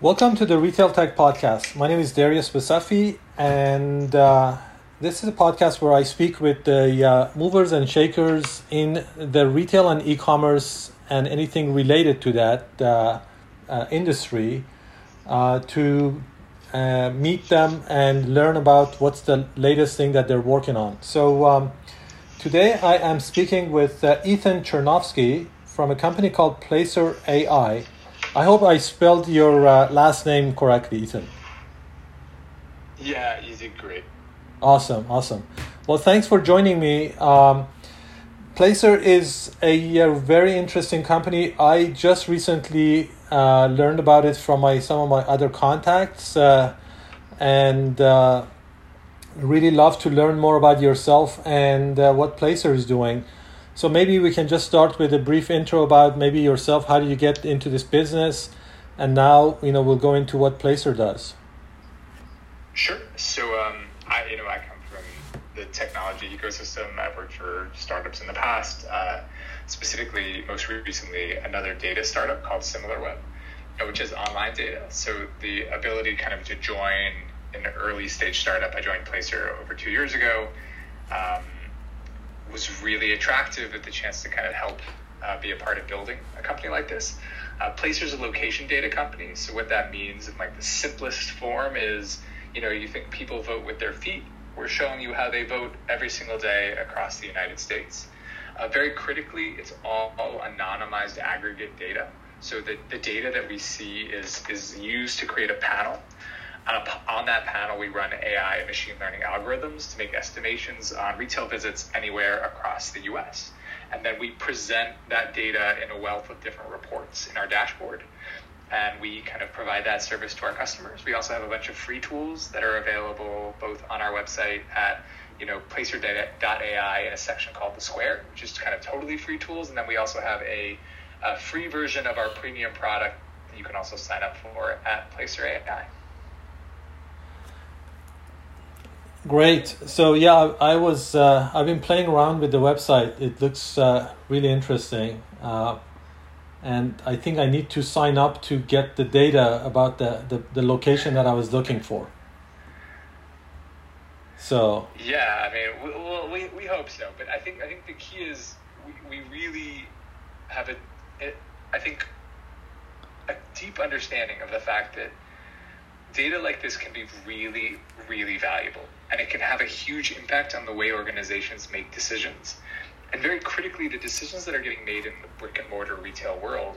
Welcome to the Retail Tech Podcast. My name is Darius Basafi, and this is a podcast where I speak with the movers and shakers in the retail and e-commerce and anything related to that industry to meet them and learn about what's the latest thing that they're working on. So today I am speaking with Ethan Chernovsky from a company called Placer AI. I hope I spelled your last name correctly, Ethan. Yeah, you did great. Awesome. Well, thanks for joining me. Placer is a very interesting company. I just recently learned about it from some of my other contacts and really love to learn more about yourself and what Placer is doing. So maybe we can just start with a brief intro about maybe yourself. How did you get into this business? And now, we'll go into what Placer does. Sure. So I come from the technology ecosystem. I've worked for startups in the past, specifically, most recently, another data startup called SimilarWeb, which is online data. So the ability kind of to join an early stage startup, I joined Placer over 2 years ago, was really attractive with the chance to kind of help be a part of building a company like this. Placer is a location data company. So what that means in like the simplest form is, you think people vote with their feet. We're showing you how they vote every single day across the United States. Very critically, it's all anonymized aggregate data. So the data that we see is used to create a panel. On that panel, we run AI and machine learning algorithms to make estimations on retail visits anywhere across the U.S. And then we present that data in a wealth of different reports in our dashboard. And we kind of provide that service to our customers. We also have a bunch of free tools that are available both on our website at Placer.ai in a section called The Square, which is kind of totally free tools. And then we also have a free version of our premium product that you can also sign up for at Placer AI. Great. So yeah, I've been playing around with the website. It looks really interesting. And I think I need to sign up to get the data about the location that I was looking for. So yeah, we hope so. But I think the key is we really have a deep understanding of the fact that data like this can be really, really valuable, and it can have a huge impact on the way organizations make decisions. And very critically, the decisions that are getting made in the brick and mortar retail world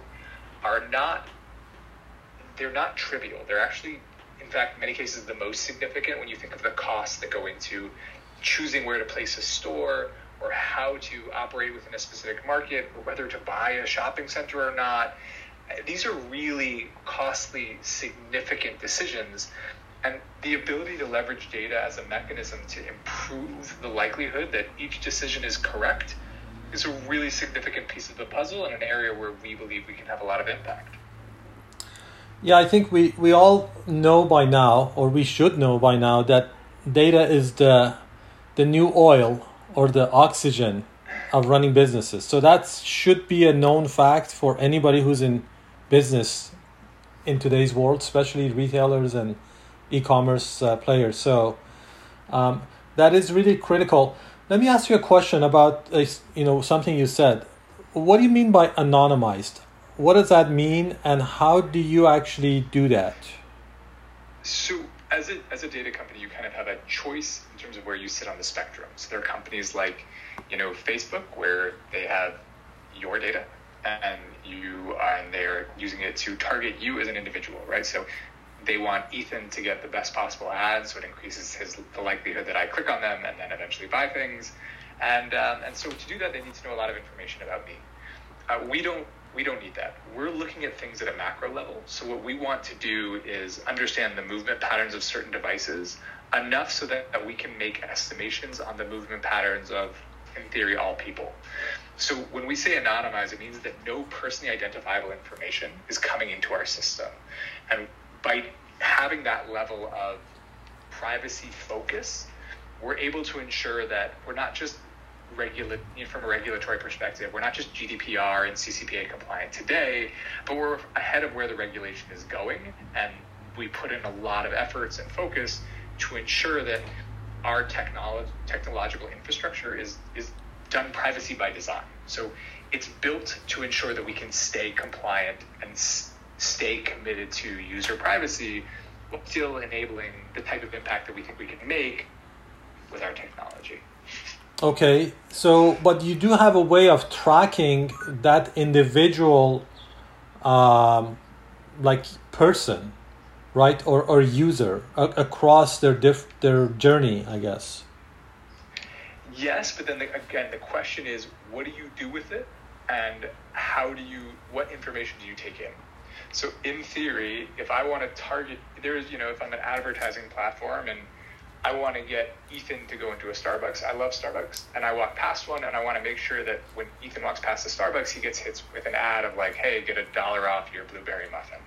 they're not trivial. They're actually, in fact, in many cases, the most significant when you think of the costs that go into choosing where to place a store or how to operate within a specific market or whether to buy a shopping center or not. These are really costly, significant decisions, and the ability to leverage data as a mechanism to improve the likelihood that each decision is correct is a really significant piece of the puzzle and an area where we believe we can have a lot of impact. Yeah, I think we all know by now, or we should know by now, that data is the new oil or the oxygen of running businesses. So that should be a known fact for anybody who's in business in today's world, especially retailers and e-commerce players. So that is really critical. Let me ask you a question about something you said. What do you mean by anonymized? What does that mean, and how do you actually do that? So as a data company, you kind of have a choice in terms of where you sit on the spectrum. So there are companies like Facebook, where they have your data and they're using it to target you as an individual, right? So they want Ethan to get the best possible ads, so it increases the likelihood that I click on them and then eventually buy things. And so to do that, they need to know a lot of information about me. We don't need that. We're looking at things at a macro level. So what we want to do is understand the movement patterns of certain devices enough so that we can make estimations on the movement patterns of, in theory, all people. So when we say anonymize, it means that no personally identifiable information is coming into our system. And by having that level of privacy focus, we're able to ensure that we're not just from a regulatory perspective, we're not just GDPR and CCPA compliant today, but we're ahead of where the regulation is going, and we put in a lot of efforts and focus to ensure that our technological infrastructure is done privacy by design. So it's built to ensure that we can stay compliant and stay committed to user privacy while still enabling the type of impact that we think we can make with our technology. Okay, so, but you do have a way of tracking that individual, person, right, or user across their journey, I guess. Yes, but then again, the question is, what do you do with it, and what information do you take in? So in theory, if I want to target, if I'm an advertising platform and I want to get Ethan to go into a Starbucks, I love Starbucks, and I walk past one and I want to make sure that when Ethan walks past the Starbucks, he gets hit with an ad of like, hey, get $1 off your blueberry muffin.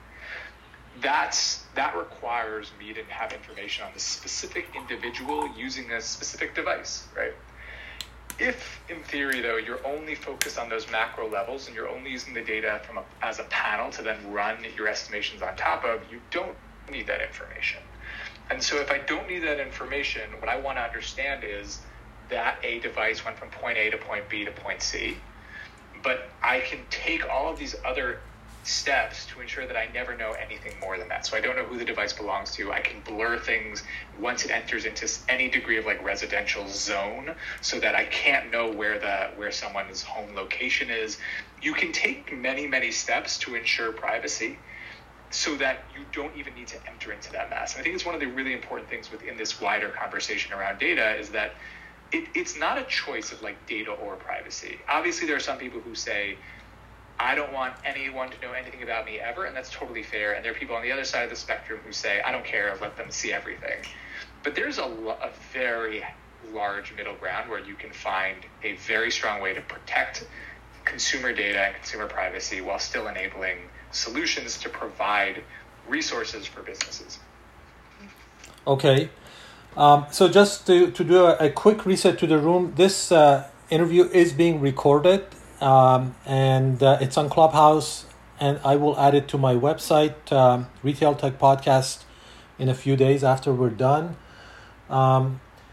That requires me to have information on the specific individual using a specific device, right? If, in theory, though, you're only focused on those macro levels and you're only using the data as a panel to then run your estimations on top of, you don't need that information. And so if I don't need that information, what I want to understand is that a device went from point A to point B to point C, but I can take all of these other steps to ensure that I never know anything more than that. So I don't know who the device belongs to. I can blur things once it enters into any degree of like residential zone so that I can't know where someone's home location is. You can take many, many steps to ensure privacy so that you don't even need to enter into that mess. And I think it's one of the really important things within this wider conversation around data is that it's not a choice of like data or privacy. Obviously, there are some people who say, I don't want anyone to know anything about me ever, and that's totally fair. And there are people on the other side of the spectrum who say, I don't care, let them see everything. But there's a very large middle ground where you can find a very strong way to protect consumer data and consumer privacy while still enabling solutions to provide resources for businesses. Okay. So just to do a quick reset to the room, this interview is being recorded. And it's on Clubhouse, and I will add it to my website, Retail Tech Podcast, in a few days after we're done. The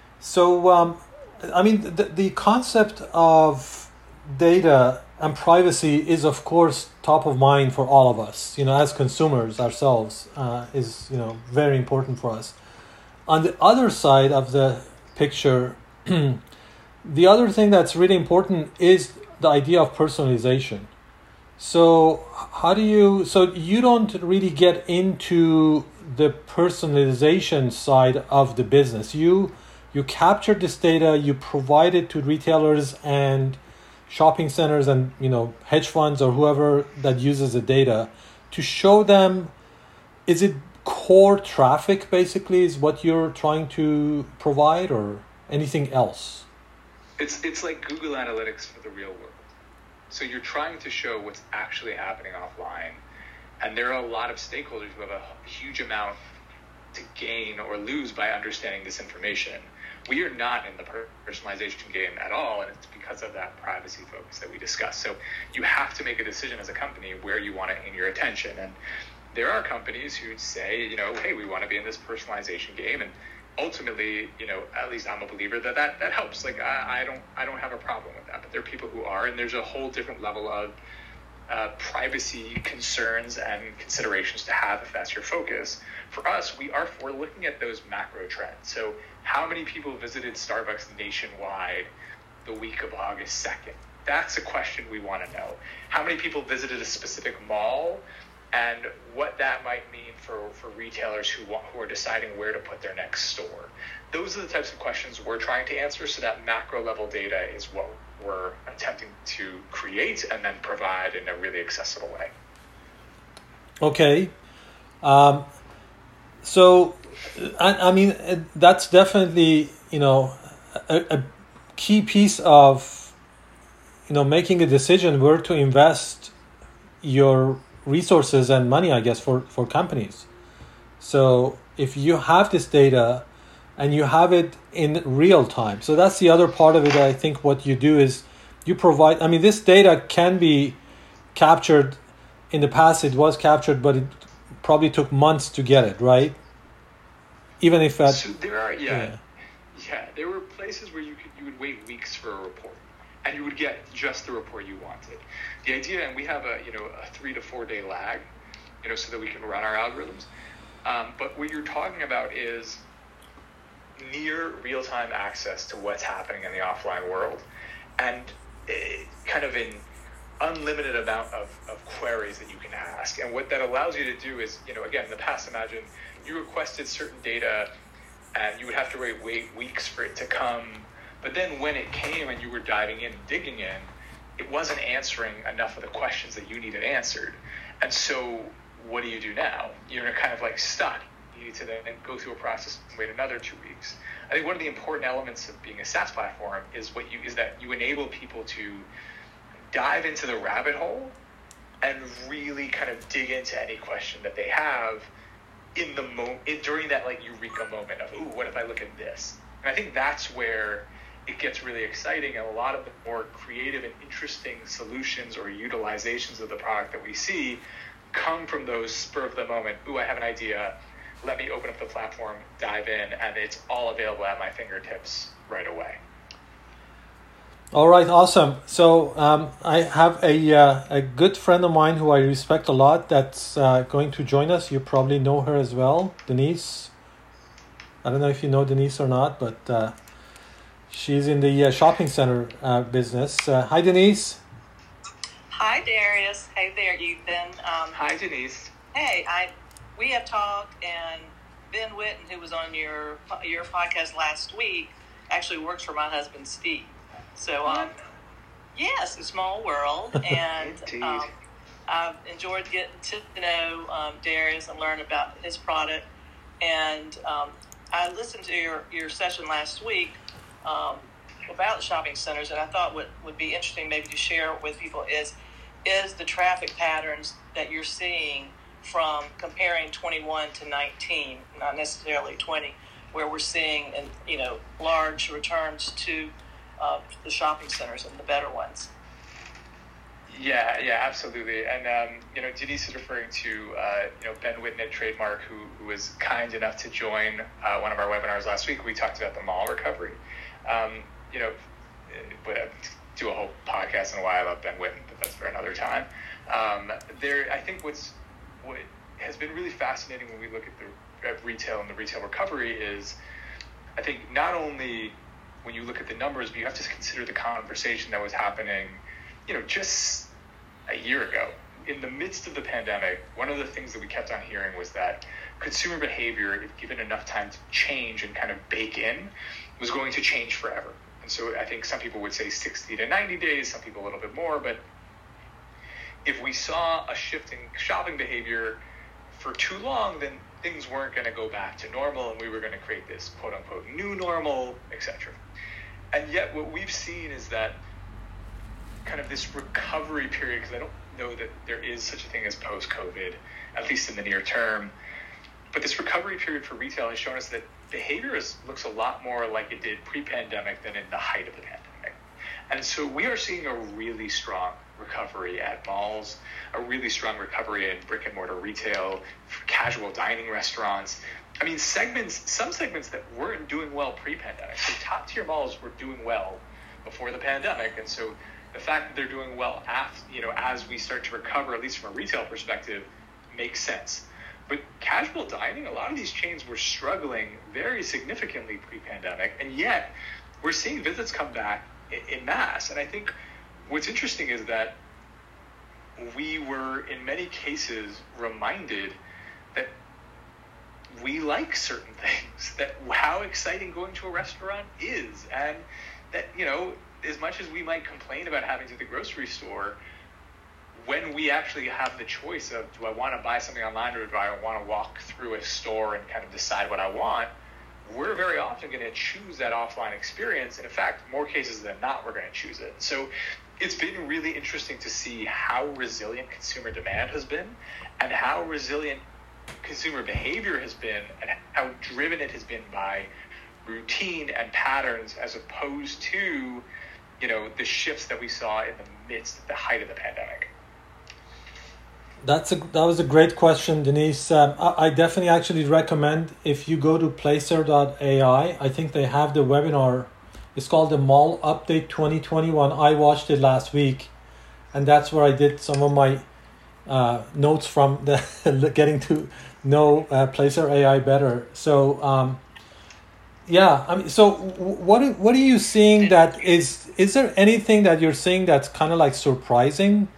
concept of data and privacy is, of course, top of mind for all of us, as consumers ourselves, is, very important for us. On the other side of the picture, the other thing that's really important is the idea of personalization. So you don't really get into the personalization side of the business. You capture this data, you provide it to retailers and shopping centers and hedge funds or whoever that uses the data to show them, is it core traffic basically is what you're trying to provide, or anything else? It's like Google Analytics for the real world. So you're trying to show what's actually happening offline. And there are a lot of stakeholders who have a huge amount to gain or lose by understanding this information. We are not in the personalization game at all, and it's because of that privacy focus that we discussed. So you have to make a decision as a company where you want to aim your attention. And there are companies who say, hey, we want to be in this personalization game, and ultimately, at least I'm a believer that helps. Like I don't have a problem with that, but there are people who are, and there's a whole different level of privacy concerns and considerations to have if that's your focus. For us, we're looking at those macro trends. So how many people visited Starbucks nationwide the week of August 2nd? That's a question we want to know. How many people visited a specific mall, and what that might mean for retailers who are deciding where to put their next store. Those are the types of questions we're trying to answer, so that macro level data is what we're attempting to create and then provide in a really accessible way. Okay. That's definitely, a key piece of, making a decision where to invest your resources and money, I guess, for companies. So if you have this data, and you have it in real time. So that's the other part of it. I think what you do is you provide, I mean, this data can be captured. In the past it was captured, but it probably took months to get it, right? Even if that... So there are, there were places where you would wait weeks for a report, and you would get just the report you wanted. The idea, and we have a 3 to 4 day lag, so that we can run our algorithms. But what you're talking about is near real-time access to what's happening in the offline world, and kind of an unlimited amount of queries that you can ask. And what that allows you to do is, again, in the past, imagine you requested certain data and you would have to wait weeks for it to come. But then when it came and you were diving in and digging in, it wasn't answering enough of the questions that you needed answered. And so what do you do now? You're kind of like stuck. You need to then go through a process and wait another 2 weeks. I think one of the important elements of being a SaaS platform is that you enable people to dive into the rabbit hole and really kind of dig into any question that they have in the during that like eureka moment of, ooh, what if I look at this? And I think that's where it gets really exciting, and a lot of the more creative and interesting solutions or utilizations of the product that we see come from those spur of the moment, ooh, I have an idea, let me open up the platform, dive in, and it's all available at my fingertips right away. All right, awesome. So I have a good friend of mine who I respect a lot that's going to join us. You probably know her as well, Denise. I don't know if you know Denise or not, but she's in the shopping center business. Hi, Denise. Hi, Darius. Hey there, Ethan. Hi, Denise. Hey, we have talked, and Ben Whitten, who was on your podcast last week, actually works for my husband, Steve. So, yes, a small world, and I've enjoyed getting to know Darius and learn about his product. And I listened to your session last week about shopping centers, and I thought what would be interesting maybe to share with people is the traffic patterns that you're seeing from comparing 21 to 19, not necessarily 20, where we're seeing large returns to the shopping centers and the better ones. Yeah, absolutely. And Denise is referring to Ben Whitten at Trademark, who was kind enough to join one of our webinars last week. We talked about the mall recovery. But I'll do a whole podcast in a while about Ben Whitten, but that's for another time. I think what has been really fascinating when we look at retail and the retail recovery is, I think not only when you look at the numbers, but you have to consider the conversation that was happening, just a year ago. In the midst of the pandemic, one of the things that we kept on hearing was that consumer behavior, if given enough time to change and kind of bake in, was going to change forever. And so I think some people would say 60 to 90 days, some people a little bit more, but if we saw a shift in shopping behavior for too long, then things weren't going to go back to normal, and we were going to create this quote-unquote new normal, etc. And yet what we've seen is that kind of this recovery period, because I don't know that there is such a thing as post-COVID, at least in the near term, but this recovery period for retail has shown us that behavior looks a lot more like it did pre-pandemic than in the height of the pandemic. And so we are seeing a really strong recovery at malls, a really strong recovery in brick and mortar retail, casual dining restaurants. I mean, some segments that weren't doing well pre-pandemic. So top tier malls were doing well before the pandemic. And so the fact that they're doing well as we start to recover, at least from a retail perspective, makes sense. But casual dining, a lot of these chains were struggling very significantly pre-pandemic, and yet we're seeing visits come back in mass. And I think what's interesting is that we were, in many cases, reminded that we like certain things, that how exciting going to a restaurant is, and that, as much as we might complain about having to the grocery store, when we actually have the choice of, do I want to buy something online or do I want to walk through a store and kind of decide what I want, we're very often going to choose that offline experience. And in fact, more cases than not, we're going to choose it. So it's been really interesting to see how resilient consumer demand has been and how resilient consumer behavior has been and how driven it has been by routine and patterns as opposed to, the shifts that we saw in the midst of the height of the pandemic? That was a great question, Denise. I definitely actually recommend, if you go to Placer.ai, I think they have the webinar. It's called the Mall Update 2021. I watched it last week, and that's where I did some of my notes from the getting to know Placer AI better. So, so what are you seeing that is there anything that you're seeing that's kind of like surprising?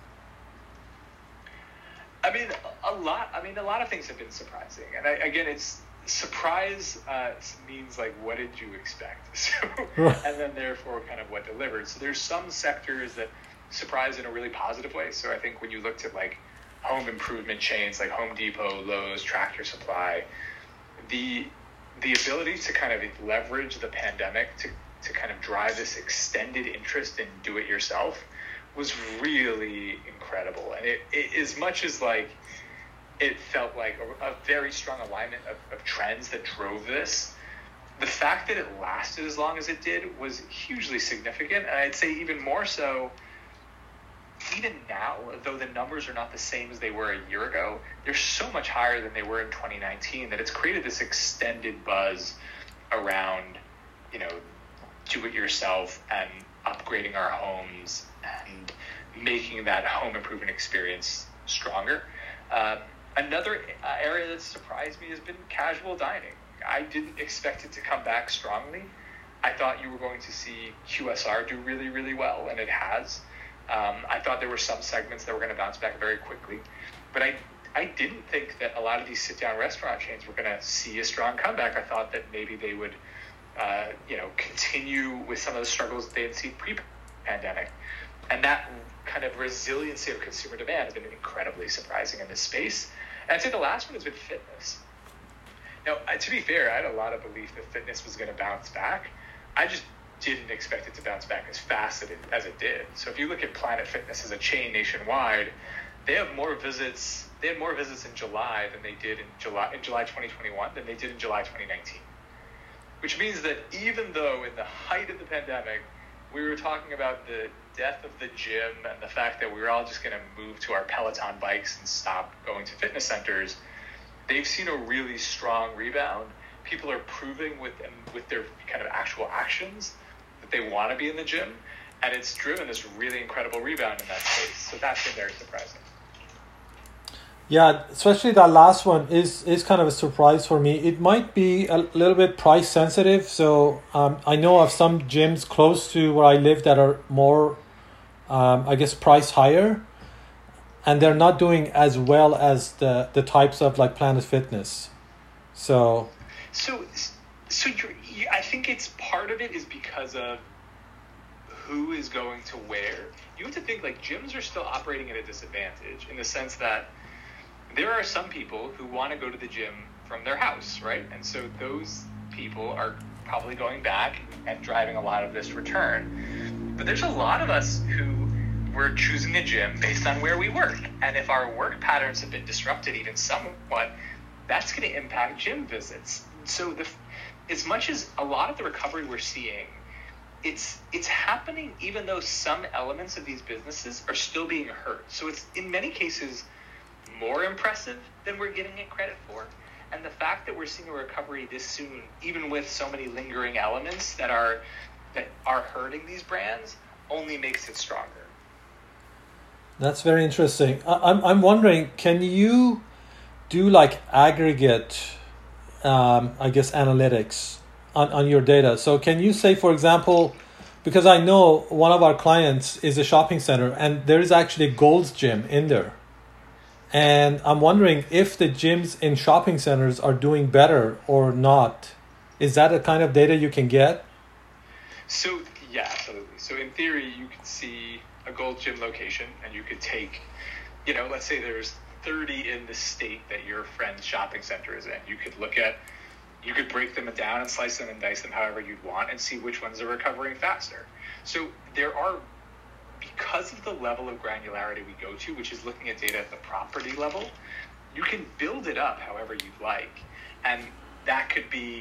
A lot of things have been surprising. And again, it's surprise means like, what did you expect? So, and then therefore kind of what delivered. So there's some sectors that surprise in a really positive way. So I think when you looked at like home improvement chains like Home Depot, Lowe's, Tractor Supply, the ability to kind of leverage the pandemic to kind of drive this extended interest in do-it-yourself was really incredible. And it as much as like it felt like a very strong alignment of trends that drove this, the fact that it lasted as long as it did was hugely significant. And I'd say even more so, even now, though the numbers are not the same as they were a year ago, they're so much higher than they were in 2019 that it's created this extended buzz around, do-it-yourself and upgrading our homes and making that home improvement experience stronger. Another area that surprised me has been casual dining. I didn't expect it to come back strongly. I thought you were going to see QSR do really, really well, and it has. I thought there were some segments that were going to bounce back very quickly, but I didn't think that a lot of these sit-down restaurant chains were going to see a strong comeback. I thought that maybe they would, continue with some of the struggles that they had seen pre-pandemic, and that kind of resiliency of consumer demand has been incredibly surprising in this space. And I'd say the last one has been fitness. Now, to be fair, I had a lot of belief that fitness was going to bounce back. I just didn't expect it to bounce back as fast as it did. So if you look at Planet Fitness as a chain nationwide, they have more visits. They had more visits in July than they did in July 2021 than they did in July 2019. Which means that even though in the height of the pandemic, we were talking about the death of the gym and the fact that we were all just going to move to our Peloton bikes and stop going to fitness centers, they've seen a really strong rebound. People are proving with their kind of actual actions that they want to be in the gym, and it's driven this really incredible rebound in that space. So that's been very surprising. Yeah, especially that last one is kind of a surprise for me. It might be a little bit price sensitive. So I know of some gyms close to where I live that are more, price higher, and they're not doing as well as the types of like Planet Fitness. So I think it's part of it is because of who is going to where. You have to think like gyms are still operating at a disadvantage in the sense that there are some people who want to go to the gym from their house, right? And so those people are probably going back and driving a lot of this return. But there's a lot of us who were choosing a gym based on where we work. And if our work patterns have been disrupted even somewhat, that's going to impact gym visits. So as much as a lot of the recovery we're seeing, it's happening even though some elements of these businesses are still being hurt. So it's in many cases more impressive than we're giving it credit for. And the fact that we're seeing a recovery this soon, even with so many lingering elements that are hurting these brands, only makes it stronger. That's very interesting. I'm wondering, can you do like aggregate, analytics on your data? So can you say, for example, because I know one of our clients is a shopping center and there is actually a Gold's Gym in there. And I'm wondering if the gyms in shopping centers are doing better or not. Is that a kind of data you can get? So, yeah, absolutely. So in theory, you could see a Gold Gym location and you could take, let's say there's 30 in the state that your friend's shopping center is in. You could break them down and slice them and dice them however you'd want and see which ones are recovering faster. So there are, because of the level of granularity we go to, which is looking at data at the property level, you can build it up however you'd like. And that could be,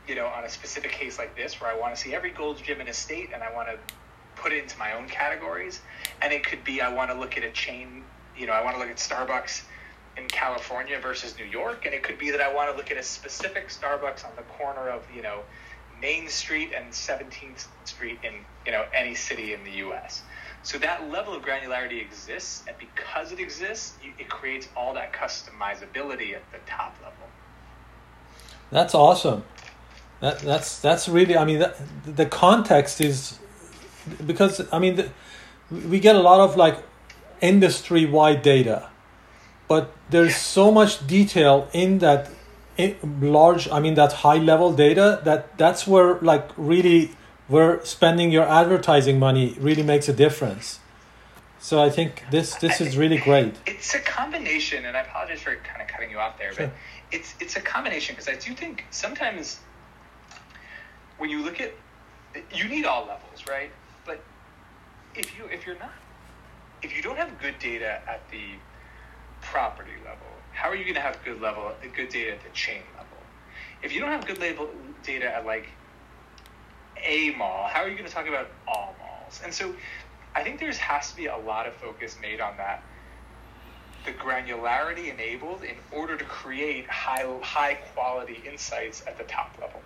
on a specific case like this where I want to see every Gold's Gym in a state and I want to put it into my own categories. And it could be I want to look at a chain, I want to look at Starbucks in California versus New York. And it could be that I want to look at a specific Starbucks on the corner of, Main Street and 17th Street in, any city in the U.S. So that level of granularity exists. And because it exists, it creates all that customizability at the top level. That's awesome. That's really, the context is, because, we get a lot of like industry-wide data, but there's so much detail in that that high-level data that's where like really where spending your advertising money really makes a difference. So I think this is really great. It's a combination, and I apologize for kind of cutting you off there, sure. But it's a combination, because I do think sometimes when you look at, you need all levels, right? But if you don't have good data at the property level, how are you going to have good data at the chain level? If you don't have good data at like a mall, how are you going to talk about all malls? And so I think there has to be a lot of focus made on that, the granularity enabled in order to create high quality insights at the top level.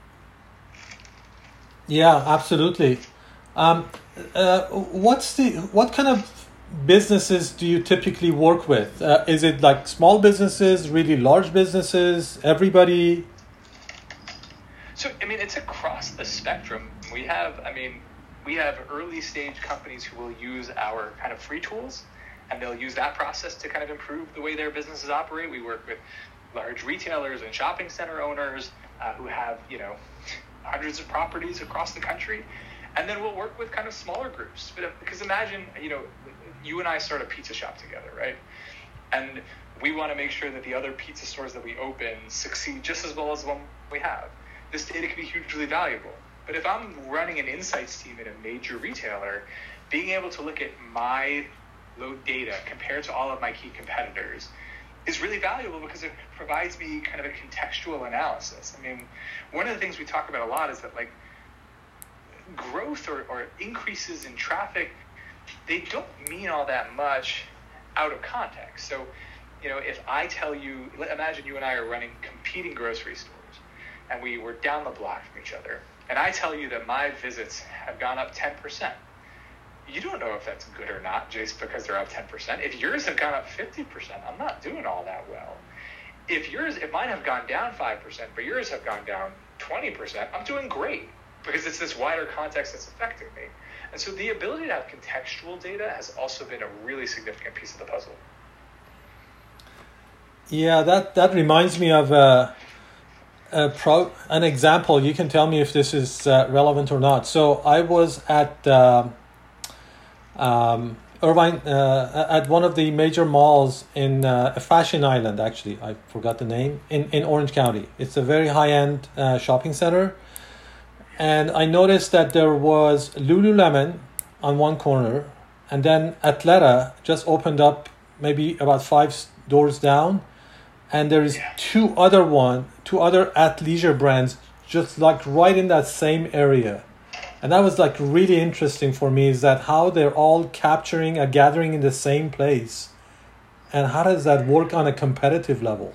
Yeah, absolutely. What kind of businesses do you typically work with? Is it like small businesses, really large businesses, everybody? So, it's across the spectrum. We have early stage companies who will use our kind of free tools, and they'll use that process to kind of improve the way their businesses operate. We work with large retailers and shopping center owners who have, hundreds of properties across the country. And then we'll work with kind of smaller groups. Because imagine, you and I start a pizza shop together, right? And we want to make sure that the other pizza stores that we open succeed just as well as the one we have. This data can be hugely valuable. But if I'm running an insights team at a major retailer, being able to look at my load data compared to all of my key competitors is really valuable, because it provides me kind of a contextual analysis. One of the things we talk about a lot is that like growth or increases in traffic, they don't mean all that much out of context. So, if I tell you, imagine you and I are running competing grocery stores and we were down the block from each other, and I tell you that my visits have gone up 10%. You don't know if that's good or not just because they're up 10%. If yours have gone up 50%, I'm not doing all that well. If mine have gone down 5%, but yours have gone down 20%, I'm doing great, because it's this wider context that's affecting me. And so the ability to have contextual data has also been a really significant piece of the puzzle. Yeah, that reminds me of an example. You can tell me if this is relevant or not. So I was at Irvine, at one of the major malls in Fashion Island, actually. I forgot the name, in Orange County. It's a very high-end shopping center. And I noticed that there was Lululemon on one corner, and then Athleta just opened up maybe about 5 doors down, and there is two other athleisure brands just like right in that same area. And that was like really interesting for me, is that how they're all gathering in the same place, and how does that work on a competitive level?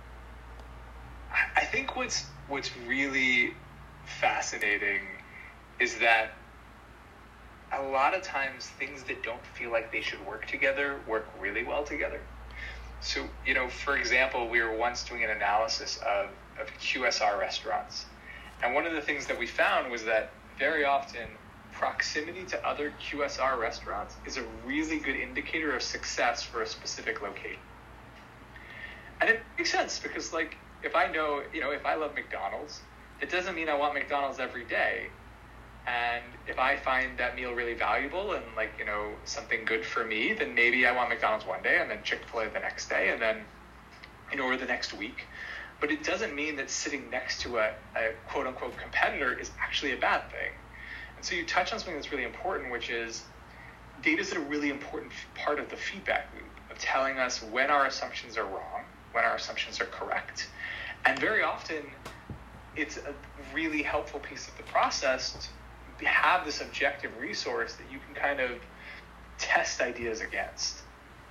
I think what's really fascinating is that a lot of times things that don't feel like they should work together work really well together. So, for example, we were once doing an analysis of QSR restaurants. And one of the things that we found was that very often proximity to other QSR restaurants is a really good indicator of success for a specific location. And it makes sense, because like, if I know, if I love McDonald's, it doesn't mean I want McDonald's every day. And if I find that meal really valuable and like, something good for me, then maybe I want McDonald's one day and then Chick-fil-A the next day, and then, or the next week. But it doesn't mean that sitting next to a quote unquote competitor is actually a bad thing. And so you touch on something that's really important, which is data is a really important part of the feedback loop of telling us when our assumptions are wrong, when our assumptions are correct. And very often it's a really helpful piece of the process to have this objective resource that you can kind of test ideas against.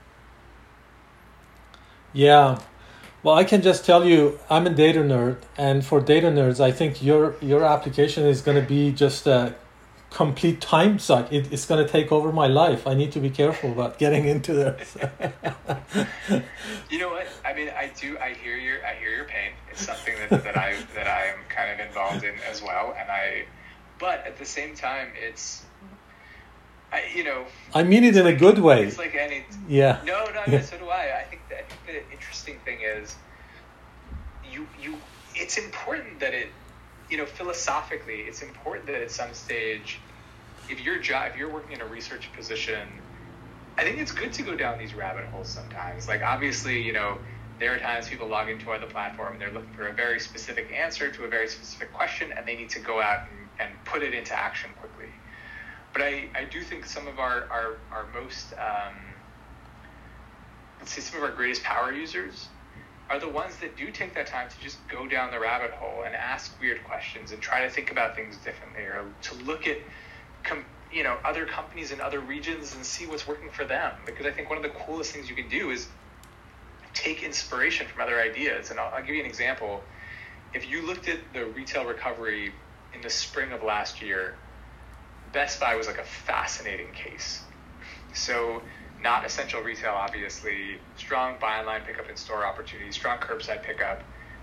Yeah. Well, I can just tell you, I'm a data nerd, and for data nerds, I think your application is going to be just a complete time suck. It's going to take over my life. I need to be careful about getting into this. You know what? I mean, I hear your pain. It's something that I am kind of involved in as well, but at the same time, I mean it in a good way. It's like any. Yeah. No, so do I. I think the interesting thing is, it's important that it, philosophically, it's important that at some stage, if you're working in a research position, I think it's good to go down these rabbit holes sometimes. Like, obviously, there are times people log into the platform and they're looking for a very specific answer to a very specific question, and they need to go out and put it into action quickly. But I do think some of our most, let's say some of our greatest power users are the ones that do take that time to just go down the rabbit hole and ask weird questions and try to think about things differently, or to look at other companies in other regions and see what's working for them. Because I think one of the coolest things you can do is take inspiration from other ideas. And I'll give you an example. If you looked at the retail recovery in the spring of last year, Best Buy was like a fascinating case. So not essential retail, obviously, strong buy online, pickup in store opportunities, strong curbside pickup.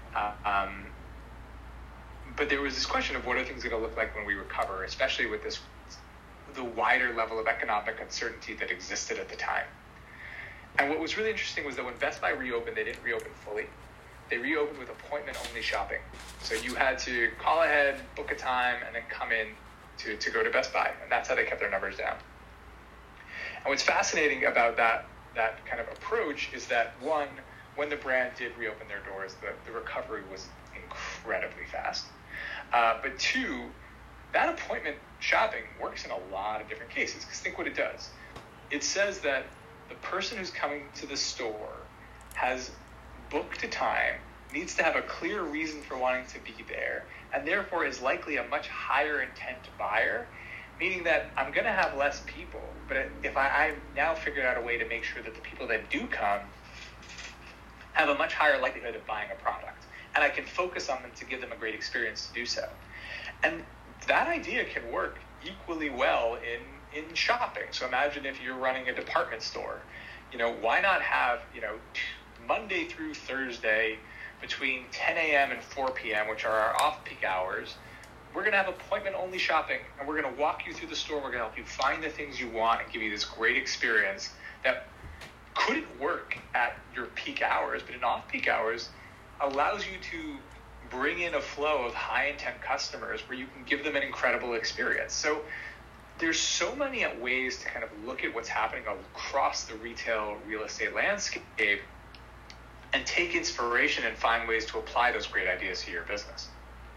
But there was this question of what are things going to look like when we recover, especially with the wider level of economic uncertainty that existed at the time. And what was really interesting was that when Best Buy reopened, they didn't reopen fully. They reopened with appointment-only shopping. So you had to call ahead, book a time, and then come in to go to Best Buy. And that's how they kept their numbers down. And what's fascinating about that kind of approach is that, one, when the brand did reopen their doors, the recovery was incredibly fast. But two, that appointment shopping works in a lot of different cases. Because think what it does. It says that the person who's coming to the store has booked a time, needs to have a clear reason for wanting to be there, and therefore is likely a much higher intent buyer, meaning that I'm going to have less people, but if I've now figured out a way to make sure that the people that do come have a much higher likelihood of buying a product, and I can focus on them to give them a great experience to do so. And that idea can work equally well in shopping. So imagine if you're running a department store, why not have, Monday through Thursday between 10 a.m. and 4 p.m., which are our off-peak hours, we're going to have appointment-only shopping, and we're going to walk you through the store. We're going to help you find the things you want and give you this great experience that couldn't work at your peak hours, but in off-peak hours allows you to bring in a flow of high-intent customers where you can give them an incredible experience. So there's so many ways to kind of look at what's happening across the retail real estate landscape and take inspiration and find ways to apply those great ideas to your business.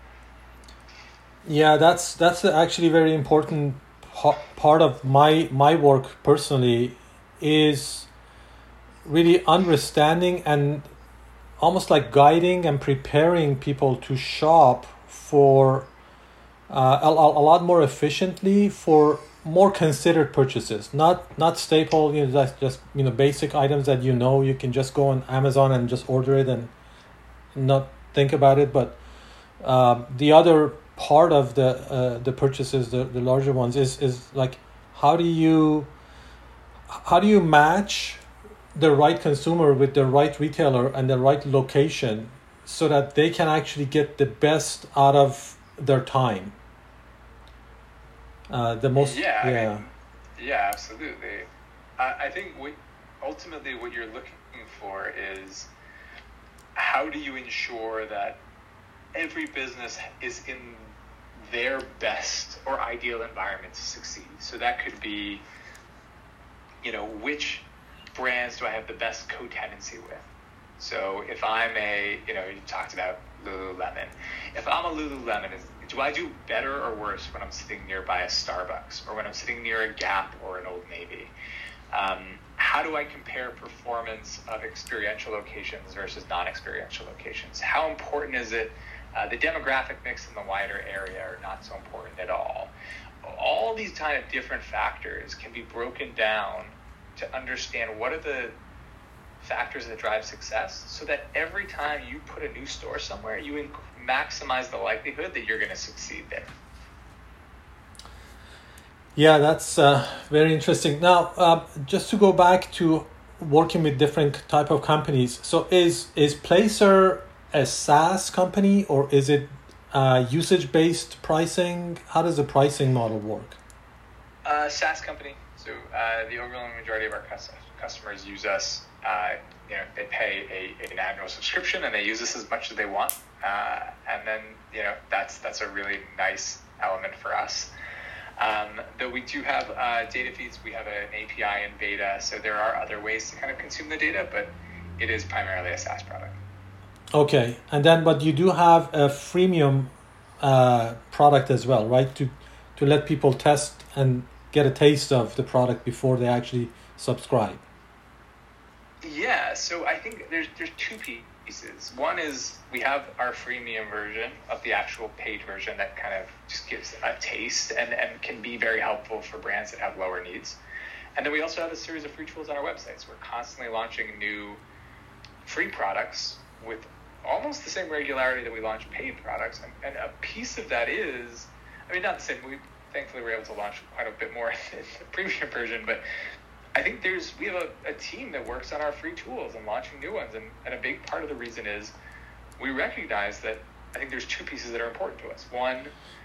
Yeah, that's actually very important part of my work personally, is really understanding and almost like guiding and preparing people to shop for a lot more efficiently for more considered purchases, not staple, that's just basic items that you can just go on Amazon and just order it and not think about it. But the other part of the purchases, the larger ones, is like how do you match the right consumer with the right retailer and the right location so that they can actually get the best out of their time. Yeah, absolutely. I think ultimately what you're looking for is how do you ensure that every business is in their best or ideal environment to succeed. So that could be, which brands do I have the best co-tenancy with? So if I'm you talked about Lululemon. If I'm a Lululemon, do I do better or worse when I'm sitting nearby a Starbucks or when I'm sitting near a Gap or an Old Navy? How do I compare performance of experiential locations versus non-experiential locations? How important is it The demographic mix in the wider area are not so important at all. All these kind of different factors can be broken down to understand what are the factors that drive success, so that every time you put a new store somewhere, you maximize the likelihood that you're going to succeed there. Yeah, that's very interesting. Now, just to go back to working with different type of companies, so is Placer a SaaS company, or is it usage-based pricing? How does the pricing model work? SaaS company. So the overwhelming majority of our customers use us. They pay an annual subscription, and they use us as much as they want. And then that's a really nice element for us. Though we do have data feeds, we have an API in beta, so there are other ways to kind of consume the data, but it is primarily a SaaS product. Okay, and then but you do have a freemium product as well, right? To let people test and get a taste of the product before they actually subscribe. Yeah, so I think there's two pieces. One is we have our freemium version of the actual paid version that kind of just gives a taste and can be very helpful for brands that have lower needs. And then we also have a series of free tools on our website. So we're constantly launching new free products with almost the same regularity that we launch paid products. And a piece of that is, not the same. Thankfully, we're able to launch quite a bit more in the premium version, but I think we have a team that works on our free tools and launching new ones. And a big part of the reason is we recognize that I think there's two pieces that are important to us. One,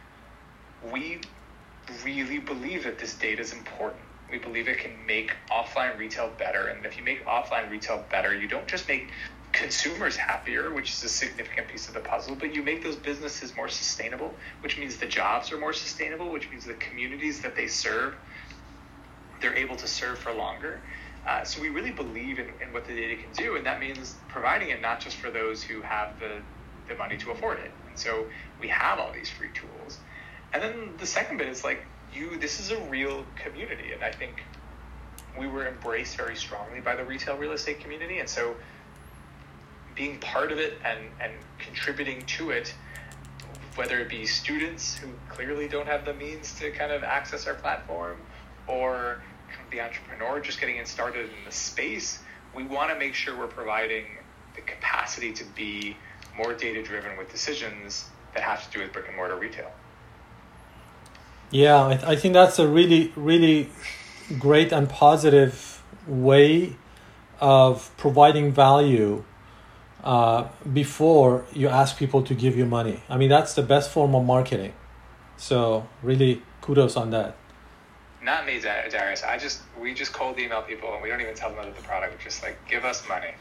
we really believe that this data is important. We believe it can make offline retail better. And if you make offline retail better, you don't just make consumers happier, which is a significant piece of the puzzle, but you make those businesses more sustainable, which means the jobs are more sustainable, which means the communities that they serve, they're able to serve for longer. So we really believe in what the data can do, and that means providing it not just for those who have the money to afford it. And so we have all these free tools. And then the second bit is this is a real community, and I think we were embraced very strongly by the retail real estate community, and so being part of it and contributing to it, whether it be students who clearly don't have the means to kind of access our platform, or the entrepreneur just getting it started in the space, we want to make sure we're providing the capacity to be more data-driven with decisions that have to do with brick and mortar retail. Yeah, I think that's a really, really great and positive way of providing value before you ask people to give you money. That's the best form of marketing. So really kudos on that. Not me, Darius. We just cold email people, and we don't even tell them about the product. We're just give us money.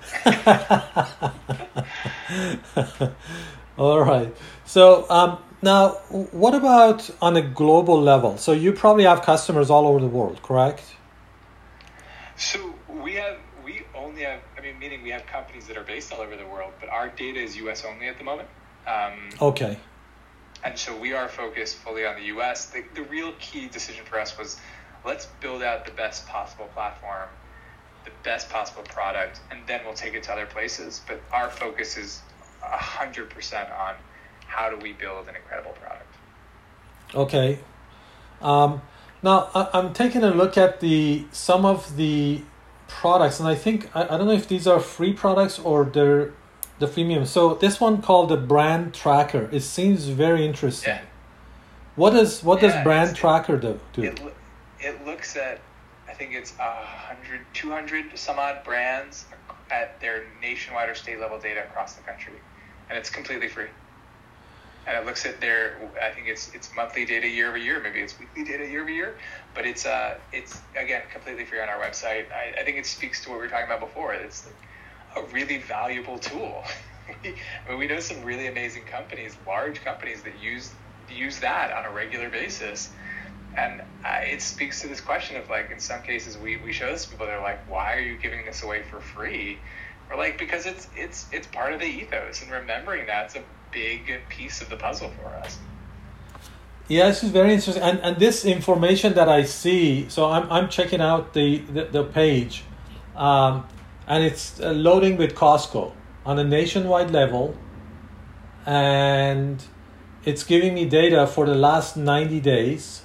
All right. So now, what about on a global level? So you probably have customers all over the world, correct? So we only have, meaning we have companies that are based all over the world, but our data is U.S. only at the moment. Okay. And so we are focused fully on the U.S. The real key decision for us was, let's build out the best possible platform, the best possible product, and then we'll take it to other places. But our focus is 100% on how do we build an incredible product. Okay. Now, I'm taking a look at some of the products, and I think, I don't know if these are free products or they're the freemium. So this one called the Brand Tracker, it seems very interesting. Yeah. What does Brand Tracker do? It looks at, I think it's 200 some odd brands at their nationwide or state level data across the country, and it's completely free. And it looks at I think it's monthly data year over year, maybe it's weekly data year over year, but it's again completely free on our website. I think it speaks to what we were talking about before. It's a really valuable tool. We know some really amazing companies, large companies that use that on a regular basis, and it speaks to this question of in some cases we show this to people, they're like, why are you giving this away for free? We're because it's part of the ethos, and remembering that's a big piece of the puzzle for us. Yeah, this is very interesting, and this information that I see, so I'm checking out the page, and it's loading with Costco on a nationwide level, and it's giving me data for the last 90 days.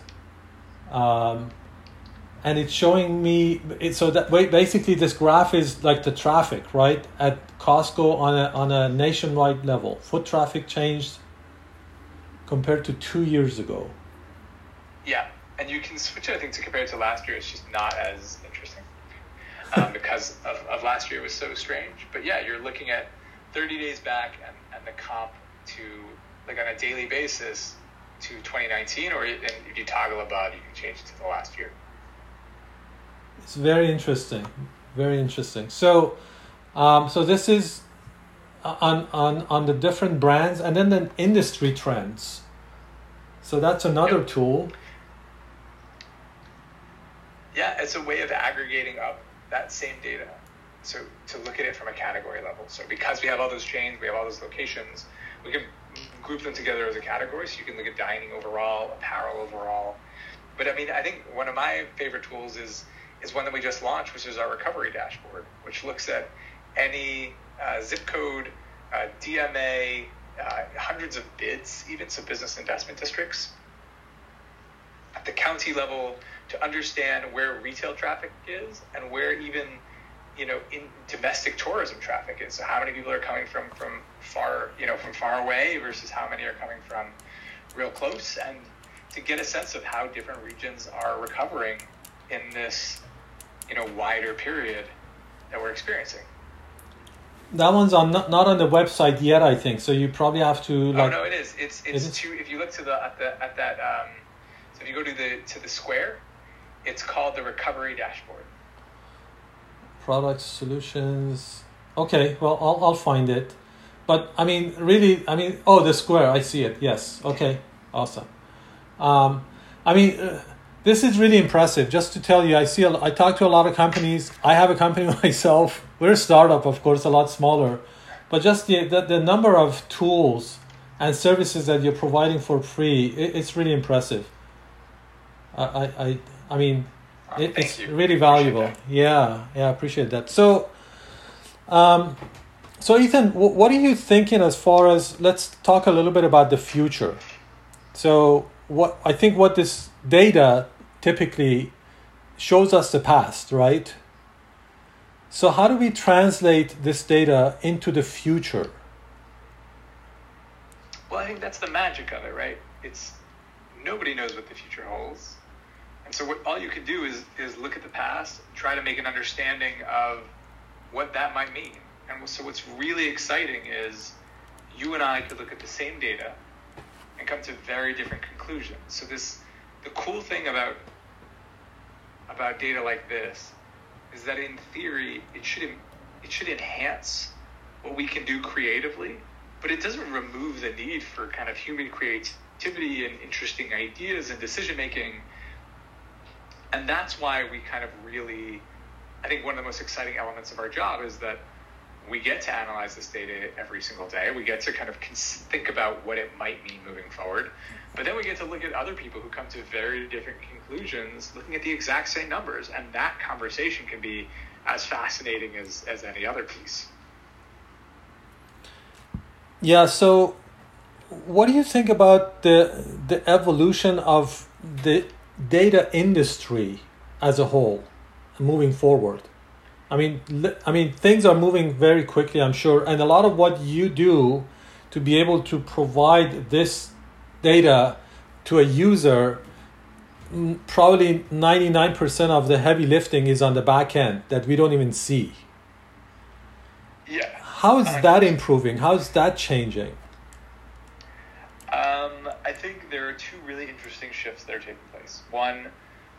And it's showing me so that basically this graph is like the traffic, right, at Costco on a nationwide level. Foot traffic changed compared to 2 years ago. Yeah, and you can switch it, I think, to compare it to last year. It's just not as interesting because of last year. It was so strange. But yeah, you're looking at 30 days back and the comp to, like, on a daily basis to 2019, or and if you toggle above, you can change it to the last year. It's very interesting, very interesting. So, so this is on the different brands, and then the industry trends. So that's another tool. Yeah, it's a way of aggregating up that same data. So to look at it from a category level. So because we have all those chains, we have all those locations, we can group them together as a category. So you can look at dining overall, apparel overall. But I mean, I think one of my favorite tools is one that we just launched, which is our recovery dashboard, which looks at any zip code, DMA, hundreds of bids, even some business investment districts at the county level to understand where retail traffic is and where even, in domestic tourism traffic is. So how many people are coming from far away versus how many are coming from real close, and to get a sense of how different regions are recovering in this, wider period that we're experiencing. That one's not on the website yet, I think. So you probably have to. Oh no, it is. It's if you look to at that. So if you go to the square, it's called the recovery dashboard. Product solutions. Okay, well I'll find it, but really, the square. I see it. Yes. Okay. Awesome. This is really impressive. Just to tell you, I talk to a lot of companies. I have a company myself. We're a startup, of course, a lot smaller. But just the number of tools and services that you're providing for free, it's really impressive. It's really valuable. Yeah, I appreciate that. So, Ethan, what are you thinking as far as, let's talk a little bit about the future. So what this data typically shows us the past, right? So how do we translate this data into the future? Well, I think that's the magic of it, right? It's nobody knows what the future holds. And so all you can do is look at the past, try to make an understanding of what that might mean. And so what's really exciting is you and I could look at the same data and come to very different conclusions. So the cool thing about data like this is that in theory it should enhance what we can do creatively, but it doesn't remove the need for kind of human creativity and interesting ideas and decision making. And that's why we kind of really, I think one of the most exciting elements of our job is that we get to analyze this data every single day. We get to kind of think about what it might mean moving forward. But then we get to look at other people who come to very different conclusions, looking at the exact same numbers. And that conversation can be as fascinating as any other piece. Yeah, so what do you think about the evolution of the data industry as a whole moving forward? I mean, things are moving very quickly, I'm sure, and a lot of what you do to be able to provide this data to a user, probably 99% of the heavy lifting is on the back end that we don't even see. Yeah. How is that improving? How is that changing? I think there are two really interesting shifts that are taking place. One,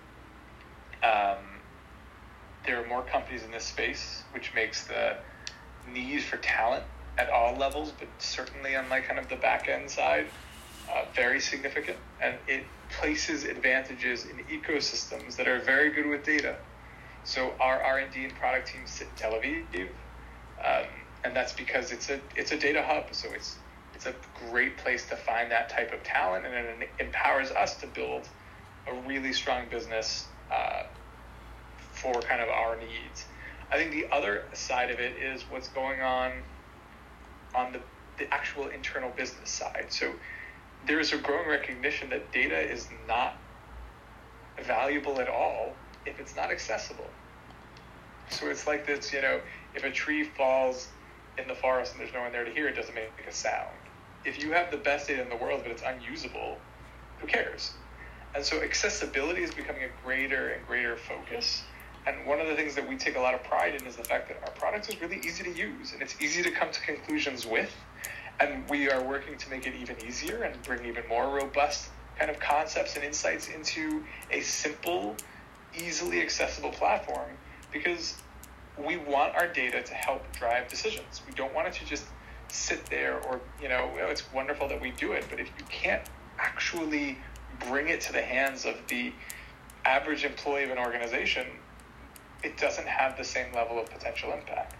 there are more companies in this space, which makes the need for talent at all levels, but certainly on like kind of the back end side, very significant. And it places advantages in ecosystems that are very good with data. So our R&D and product teams sit in Tel Aviv, and that's because it's a data hub. So it's a great place to find that type of talent, and it empowers us to build a really strong business for kind of our needs. I think the other side of it is what's going on the the actual internal business side. So there is a growing recognition that data is not valuable at all if it's not accessible. So it's like this, if a tree falls in the forest and there's no one there to hear, it doesn't make a sound. If you have the best data in the world but it's unusable, who cares? And so accessibility is becoming a greater and greater focus. And one of the things that we take a lot of pride in is the fact that our product is really easy to use and it's easy to come to conclusions with. And we are working to make it even easier and bring even more robust kind of concepts and insights into a simple, easily accessible platform, because we want our data to help drive decisions. We don't want it to just sit there or, it's wonderful that we do it, but if you can't actually bring it to the hands of the average employee of an organization, it doesn't have the same level of potential impact.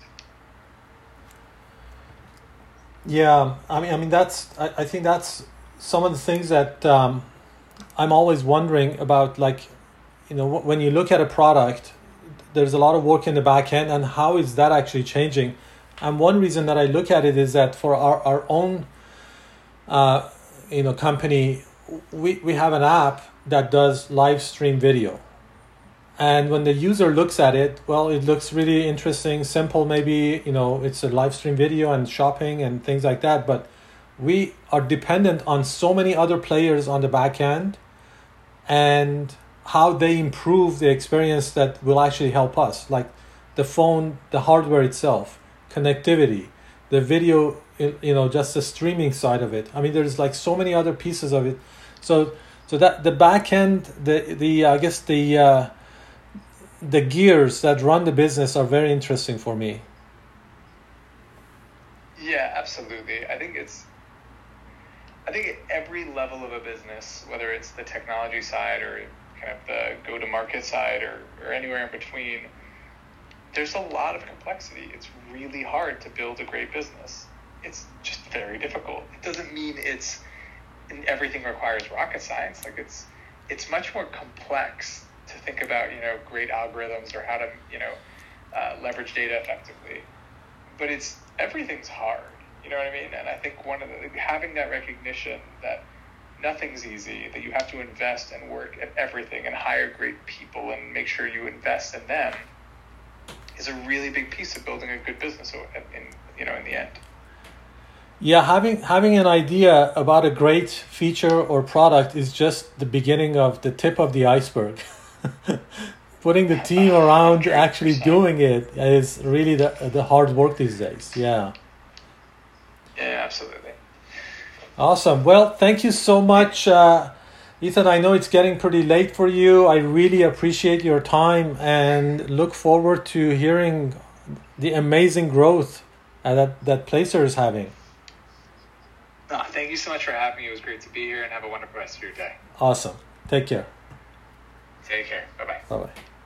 Yeah, I mean I think that's some of the things that I'm always wondering about. Like, when you look at a product, there's a lot of work in the back end, and how is that actually changing? And one reason that I look at it is that for our own company, we have an app that does live stream video. And when the user looks at it, well, it looks really interesting, simple, maybe, it's a live stream video and shopping and things like that. But we are dependent on so many other players on the back end and how they improve the experience that will actually help us, like the phone, the hardware itself, connectivity, the video, just the streaming side of it. I mean, there's like so many other pieces of it. So that the back end, the gears that run the business are very interesting for me. Yeah, absolutely. I think at every level of a business, whether it's the technology side or kind of the go-to-market side or anywhere in between, there's a lot of complexity. It's really hard to build a great business. It's just very difficult. It doesn't mean everything requires rocket science. Like it's much more complex to think about, great algorithms or how to, leverage data effectively. But everything's hard, you know what I mean? And I think having that recognition that nothing's easy, that you have to invest and work at everything and hire great people and make sure you invest in them, is a really big piece of building a good business in the end. Yeah, having an idea about a great feature or product is just the beginning of the tip of the iceberg. Putting the team around 100%. Actually doing it is really the hard work these days. Yeah. Yeah, absolutely. Awesome. Well, thank you so much, Ethan. I know it's getting pretty late for you. I really appreciate your time and look forward to hearing the amazing growth that Placer is having. Thank you so much for having me. It was great to be here, and have a wonderful rest of your day. Awesome. Take care. Take care. Bye-bye. Bye-bye.